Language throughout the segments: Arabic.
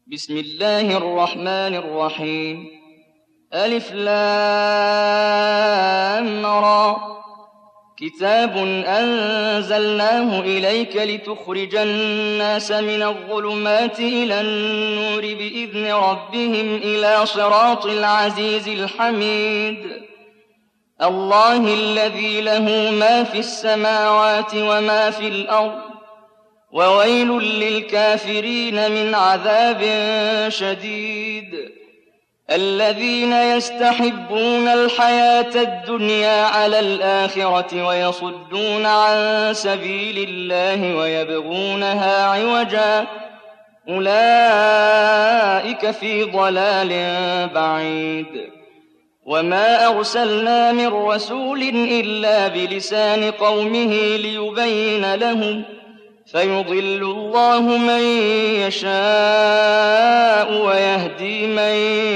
بسم الله الرحمن الرحيم ألف لام را كتاب أنزلناه إليك لتخرج الناس من الظلمات إلى النور بإذن ربهم إلى صراط العزيز الحميد الله الذي له ما في السماوات وما في الأرض وويل للكافرين من عذاب شديد الذين يستحبون الحياة الدنيا على الآخرة ويصدون عن سبيل الله ويبغونها عوجا أولئك في ضلال بعيد وما أرسلنا من رسول إلا بلسان قومه ليبين لهم فيضل الله من يشاء ويهدي من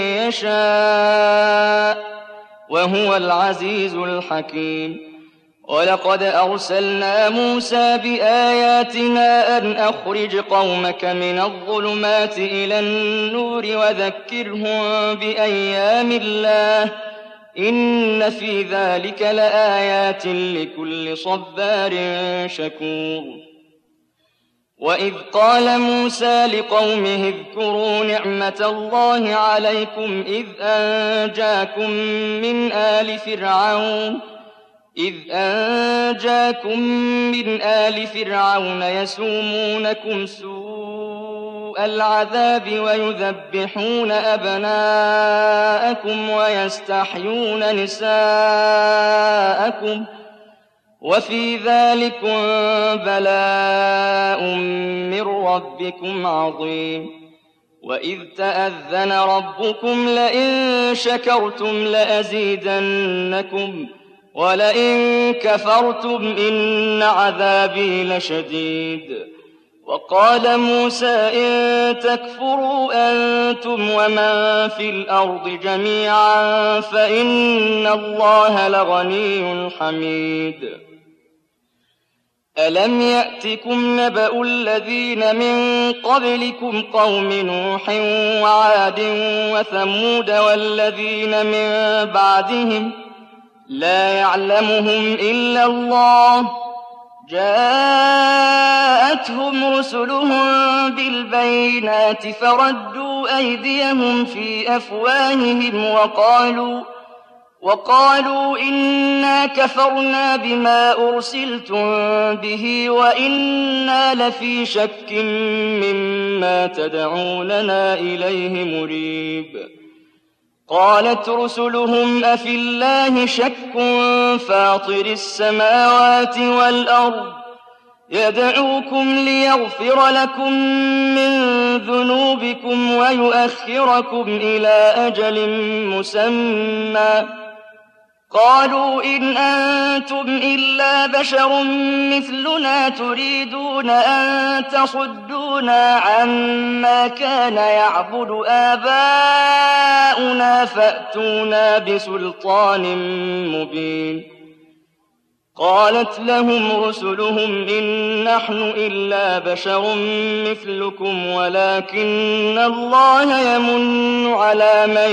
يشاء وهو العزيز الحكيم ولقد أرسلنا موسى بآياتنا أن أخرج قومك من الظلمات إلى النور وذكرهم بأيام الله إن في ذلك لآيات لكل صبار شكور وإذ قال موسى لقومه اذكروا نعمة الله عليكم إذ أنجاكم من آل فرعون يسومونكم سوء العذاب ويذبحون أبناءكم ويستحيون نساءكم وفي ذلكم بلاء من ربكم عظيم وإذ تأذن ربكم لئن شكرتم لأزيدنكم ولئن كفرتم إن عذابي لشديد وقال موسى إن تكفروا أنتم ومن في الأرض جميعا فإن الله لغني حميد ألم يأتكم نبأ الذين من قبلكم قوم نوح وعاد وثمود والذين من بعدهم لا يعلمهم إلا الله جاءتهم رسلهم بالبينات فردوا أيديهم في أفواههم وقالوا إنا كفرنا بما أرسلتم به وإنا لفي شك مما تدعوننا إليه مريب قالت رسلهم أفي الله شك فاطر السماوات والأرض يدعوكم ليغفر لكم من ذنوبكم ويؤخركم إلى أجل مسمى قالوا إن أنتم إلا بشر مثلنا تريدون أن تصدونا عما كان يعبد آباؤنا فأتونا بسلطان مبين قالت لهم رسلهم إن نحن إلا بشر مثلكم ولكن الله يمن على من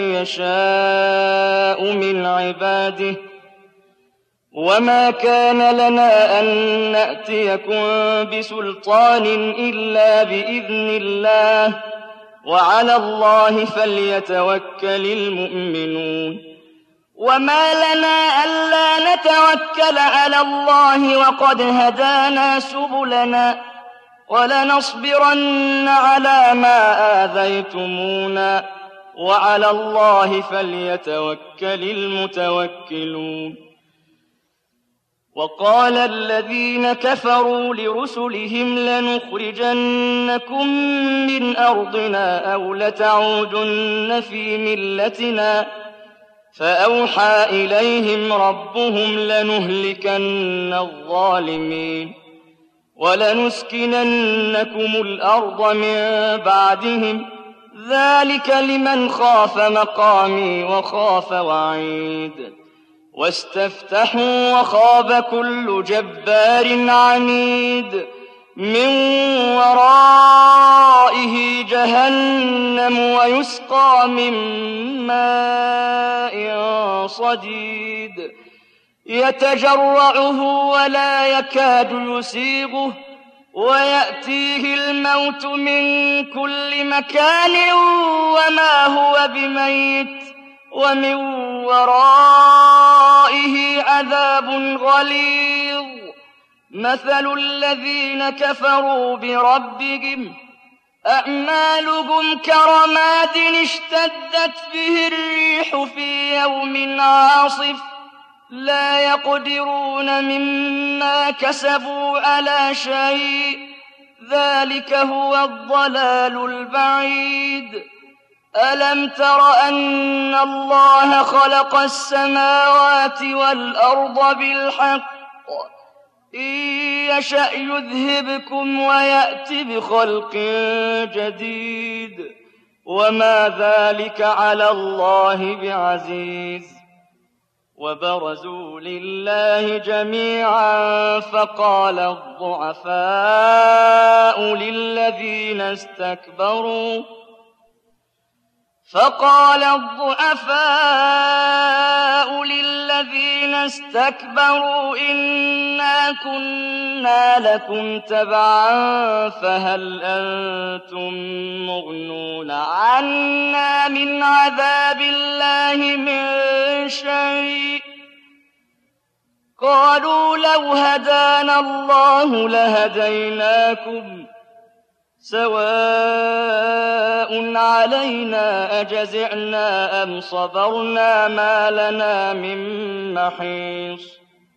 يشاء من عباده وما كان لنا أن نأتيكم بسلطان إلا بإذن الله وعلى الله فليتوكل المؤمنون وما لنا ألا نتوكل على الله وقد هدانا سبلنا ولنصبرن على ما آذيتمونا وعلى الله فليتوكل المتوكلون وقال الذين كفروا لرسلهم لنخرجنكم من أرضنا أو لتعودن في ملتنا فأوحى إليهم ربهم لنهلكن الظالمين ولنسكننكم الأرض من بعدهم ذلك لمن خاف مقامي وخاف وعيد واستفتحوا وخاب كل جبار عنيد من ورائه جهنم ويسقى من ماء صديد يتجرعه ولا يكاد يسيغه ويأتيه الموت من كل مكان وما هو بميت ومن ورائه عذاب غليظ مثل الذين كفروا بربهم أعمالهم كرماد اشتدت به الريح في يوم عاصف لا يقدرون مما كسبوا على شيء ذلك هو الضلال البعيد ألم تر أن الله خلق السماوات والأرض بالحق إن يشأ يذهبكم ويأت بخلق جديد وما ذلك على الله بعزيز وبرزوا لله جميعا فقال الضعفاء للذين استكبروا إنا كنا لكم تبعا فهل أنتم مغنون عنا من عذاب الله من شيء قالوا لو هدانا الله لهديناكم سواء علينا أجزعنا أم صبرنا ما لنا من محيص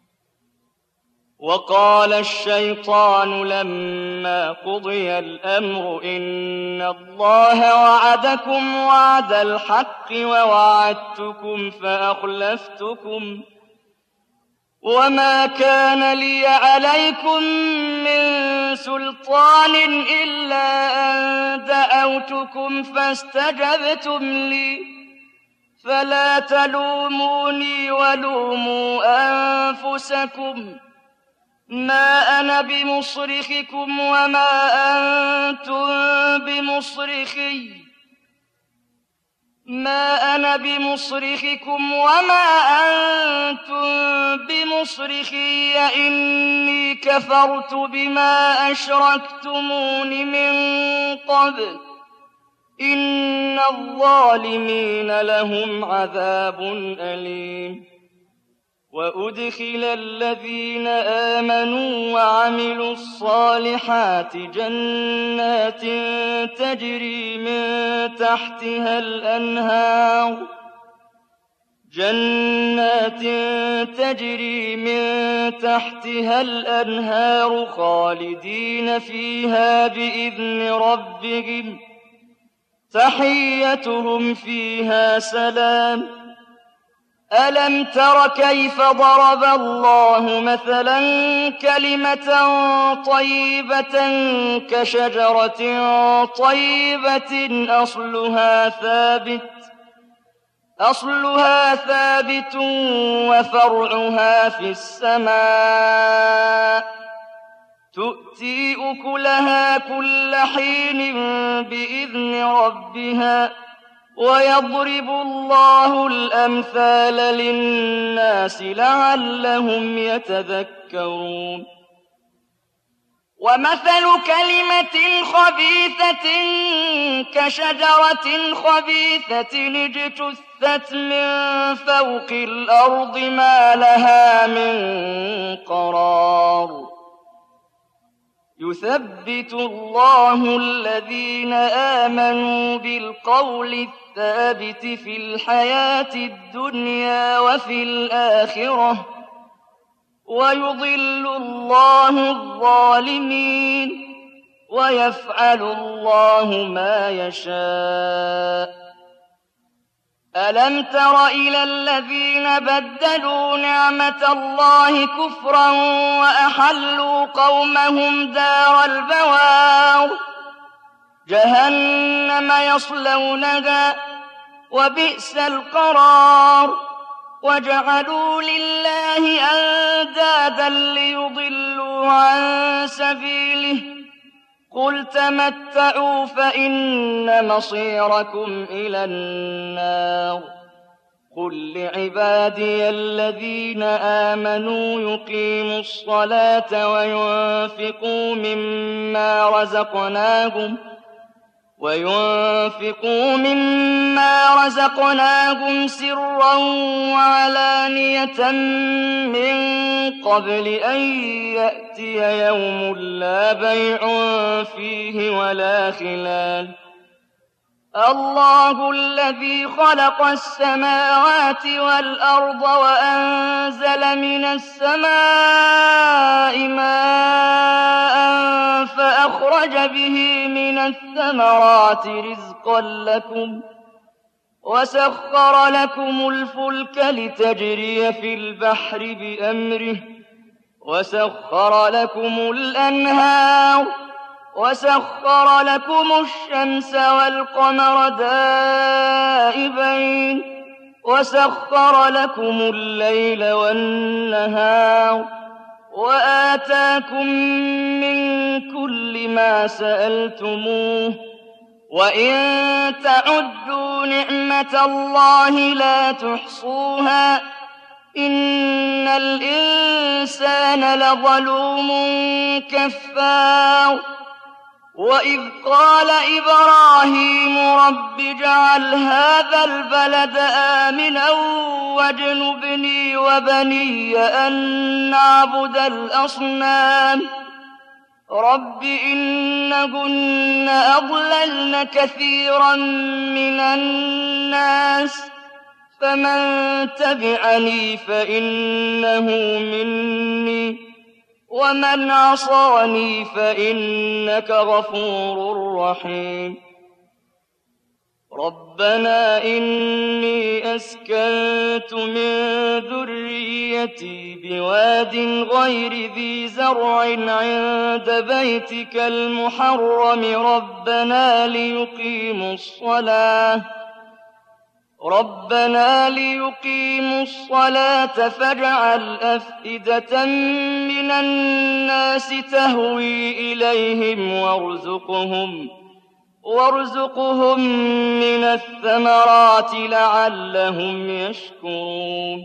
وقال الشيطان لما قضي الأمر إن الله وعدكم وعد الحق ووعدتكم فأخلفتكم وما كان لي عليكم من سلطان إلا أن دعوتكم فاستجبتم لي فلا تلوموني ولوموا أنفسكم ما أنا بمصرخكم وما أنتم بمصرخي إني كفرت بما أشركتمون من قبل إن الظالمين لهم عذاب أليم وأدخل الذين آمنوا وعملوا الصالحات جنات تجري من تحتها الأنهار خالدين فيها بإذن ربهم تحيتهم فيها سلام ألم تر كيف ضرب الله مثلا كلمة طيبة كشجرة طيبة أصلها ثابت وفرعها في السماء تؤتي أكلها كل حين بإذن ربها ويضرب الله الأمثال للناس لعلهم يتذكرون ومثل كلمة خبيثة كشجرة خبيثة اجتثت من فوق الأرض ما لها من قرار يثبت الله الذين آمنوا بالقول الثابت في الحياة الدنيا وفي الآخرة ويضل الله الظالمين ويفعل الله ما يشاء ألم تر إلى الذين بدلوا نعمة الله كفرا وأحلوا قومهم دار البوار جهنم يصلونها وبئس القرار وجعلوا لله أندادا ليضلوا عن سبيله قل تمتعوا فإن مصيركم إلى النار قل لعبادي الذين آمنوا يقيموا الصلاة وينفقوا مما رزقناهم سرا وعلانية من قبل أن يأتي يوم لا بيع فيه ولا خلال الله الذي خلق السماوات والأرض وأنزل من السماء ماء فأخرج به من الثمرات رزقا لكم وسخر لكم الفلك لتجري في البحر بأمره وسخر لكم الأنهار وسخر لكم الشمس والقمر دائبين وسخر لكم الليل والنهار وآتاكم من كل ما سألتموه وإن تعدوا نعمة الله لا تحصوها إن الإنسان لظلوم كفار وإذ قال إبراهيم رب اجعل هذا البلد آمنا واجنبني وبني أن نعبد الأصنام رب إنهن أضللن كثيرا من الناس فمن تبعني فإنه مني ومن عصاني فإنك غفور رحيم ربنا إني أسكنت من ذريتي بواد غير ذي زرع عند بيتك المحرم ربنا ليقيموا الصلاة فاجعل أفئدة من الناس تهوي إليهم وارزقهم من الثمرات لعلهم يشكرون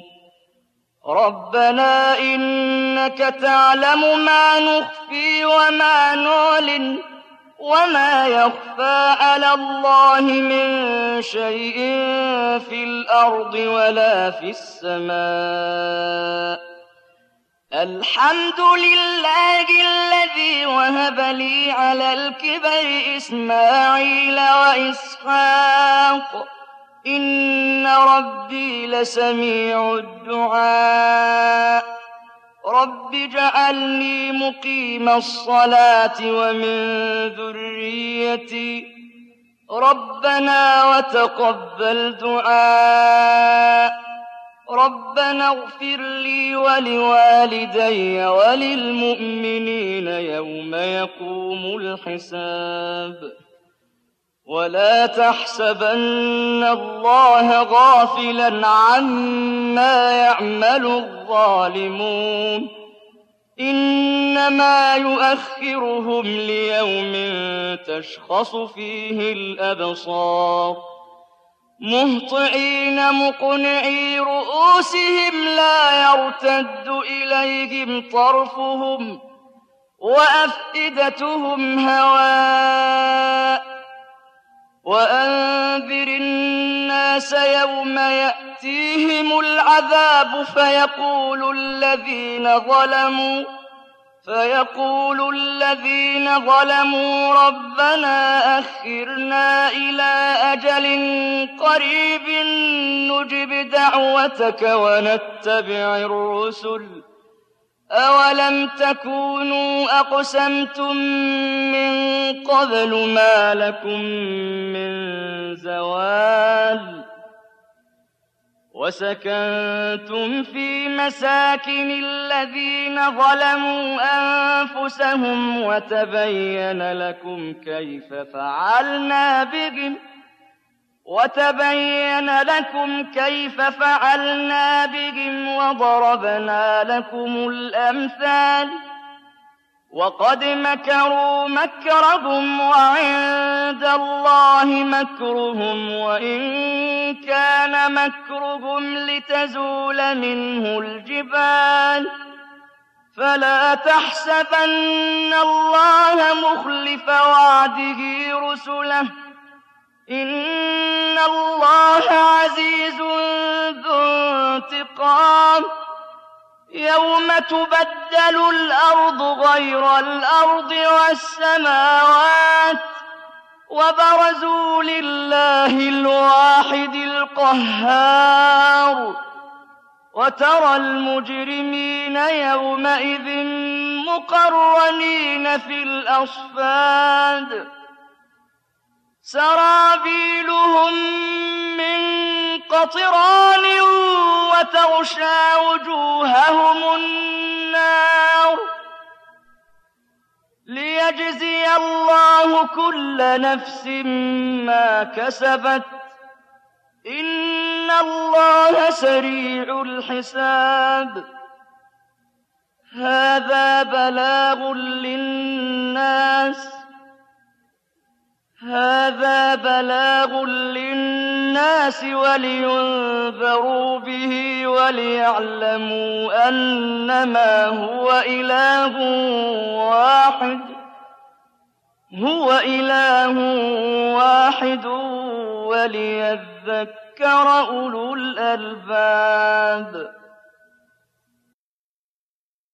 ربنا إنك تعلم ما نخفي وما نعلن وما يخفى على الله من شيء في الأرض ولا في السماء الحمد لله الذي وهب لي على الكبر إسماعيل وإسحاق إن ربي لسميع الدعاء رب اجعلني مقيم الصلاة ومن ذريتي ربنا وتقبل دعاء ربنا اغفر لي ولوالدي وللمؤمنين يوم يقوم الحساب ولا تحسبن الله غافلا عما يعمل الظالمون إنما يؤخرهم ليوم تشخص فيه الأبصار مهطعين مقنعي رؤوسهم لا يرتد إليهم طرفهم وأفئدتهم هواء وأنذر الناس يوم يأتيهم العذاب فيقول الذين ظلموا ربنا أخرنا إلى أجل قريب نجب دعوتك ونتبع الرسل أولم تكونوا أقسمتم من قبل ما لكم من زوال وسكنتم في مساكن الذين ظلموا أنفسهم وتبين لكم كيف فعلنا بهم وضربنا لكم الأمثال وقد مكروا مكرهم وعند الله مكرهم وإن كان مكرهم لتزول منه الجبال فلا تحسبن الله مخلف وعده رسله إن الله عزيز ذو انتقام يوم تبدل الأرض غير الأرض والسماوات وبرزوا لله الواحد القهار وترى المجرمين يومئذ مقرنين في الأصفاد سرابيلهم من قطران وتغشى وجوههم النار ليجزي الله كل نفس ما كسبت إن الله سريع الحساب هذا بلاغ للناس ولينذروا به وليعلموا أنما هو إله واحد وليذكر أولو الألباب